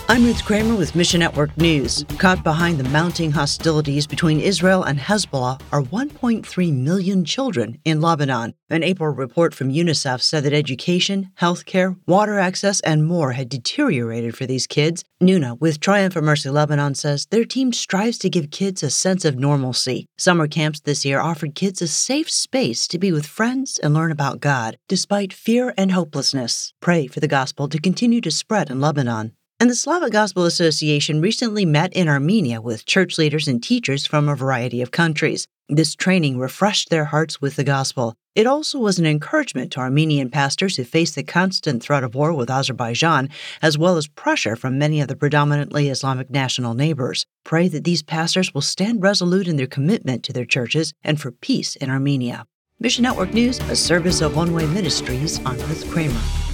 I'm Ruth Kramer with Mission Network News. Caught behind the mounting hostilities between Israel and Hezbollah are 1.3 million children in Lebanon. An April report from UNICEF said that education, healthcare, water access, and more had deteriorated for these kids. Nuna with Triumph for Mercy Lebanon says their team strives to give kids a sense of normalcy. Summer camps this year offered kids a safe space to be with friends and learn about God, despite fear and hopelessness. Pray for the gospel to continue to spread in Lebanon. And the Slavic Gospel Association recently met in Armenia with church leaders and teachers from a variety of countries. This training refreshed their hearts with the gospel. It also was an encouragement to Armenian pastors who face the constant threat of war with Azerbaijan, as well as pressure from many of the predominantly Islamic national neighbors. Pray that these pastors will stand resolute in their commitment to their churches and for peace in Armenia. Mission Network News, a service of One Way Ministries. I'm Ruth Kramer.